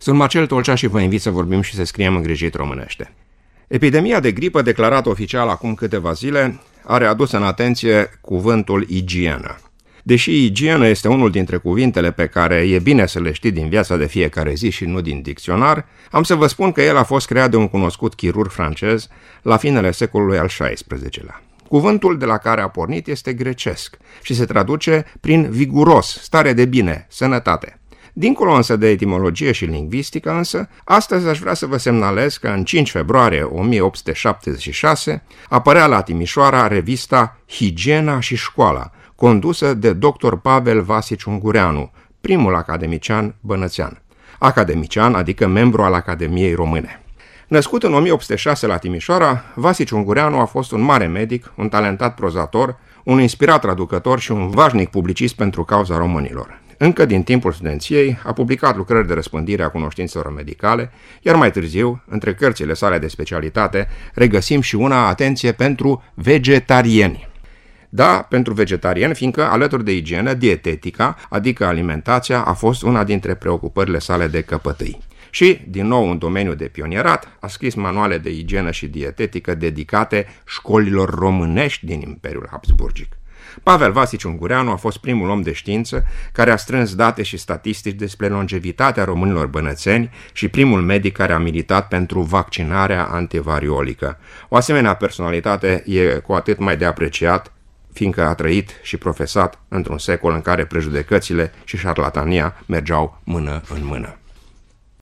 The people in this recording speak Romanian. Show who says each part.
Speaker 1: Sunt Marcel Tolcea și vă invit să vorbim și să scriem îngrijit românește. Epidemia de gripă, declarată oficial acum câteva zile, a readus în atenție cuvântul igienă. Deși igienă este unul dintre cuvintele pe care e bine să le știi din viața de fiecare zi și nu din dicționar, am să vă spun că el a fost creat de un cunoscut chirurg francez la finele secolului al XVI-lea. Cuvântul de la care a pornit este grecesc și se traduce prin viguros, stare de bine, sănătate. Dincolo însă de etimologie și lingvistică însă, astăzi aș vrea să vă semnalez că în 5 februarie 1876 apărea la Timișoara revista Higiena și Școala, condusă de dr. Pavel Vasici Ungureanu, primul academician bănățean. Academician, adică membru al Academiei Române. Născut în 1806 la Timișoara, Vasici Ungureanu a fost un mare medic, un talentat prozator, un inspirat traducător și un vașnic publicist pentru cauza românilor. Încă din timpul studenției a publicat lucrări de răspândire a cunoștințelor medicale, iar mai târziu, între cărțile sale de specialitate, regăsim și una, atenție, pentru vegetarieni. Da, pentru vegetarieni, fiindcă alături de igienă, dietetica, adică alimentația, a fost una dintre preocupările sale de căpătâi. Și, din nou în domeniul de pionierat, a scris manuale de igienă și dietetică dedicate școlilor românești din Imperiul Habsburgic. Pavel Vasici Ungureanu a fost primul om de știință care a strâns date și statistici despre longevitatea românilor bănățeni și primul medic care a militat pentru vaccinarea antivariolică. O asemenea personalitate e cu atât mai de apreciat, fiindcă a trăit și profesat într-un secol în care prejudecățile și șarlatania mergeau mână în mână.